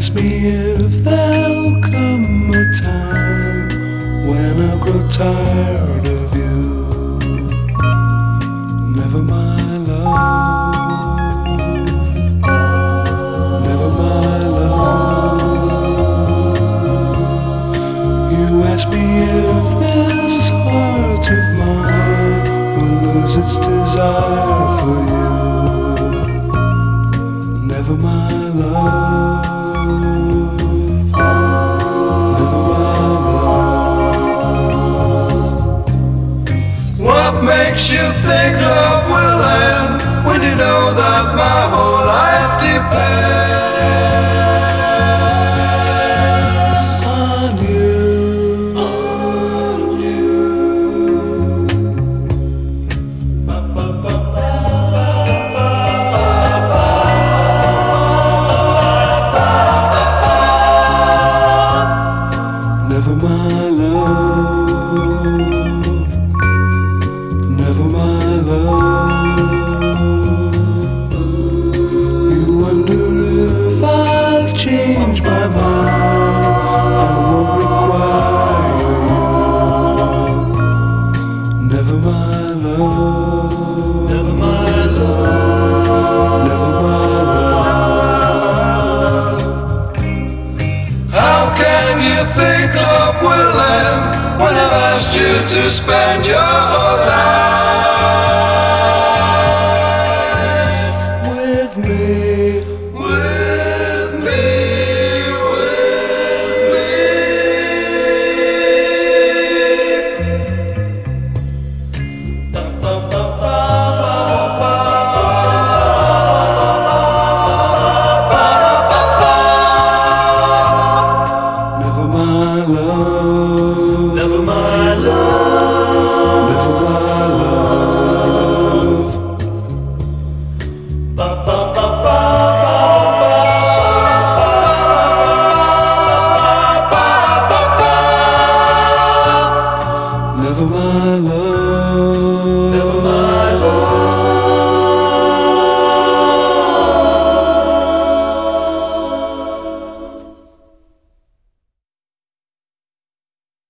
ask me if there'll come a time when I grow tired of you. Never my love, never my love. You ask me if this heart of mine will lose its desire for you. Never my love, never my love. What makes you think love will end when you know that my whole life depends on you, on you. Ba, ba, ba, ba, ba, ba, ba. Never my love, never my love. You wonder if I've changed my mind. I won't require you. Never my love, never my love, never my love. How can you think love will end when I've asked you to spend your whole life with me, with me, with me? Ba, ba, ba, ba, ba, ba, ba, ba. Never my love, never my love, never my love. Ba, ba, ba, ba, ba, ba, ba, ba, ba. Never my love.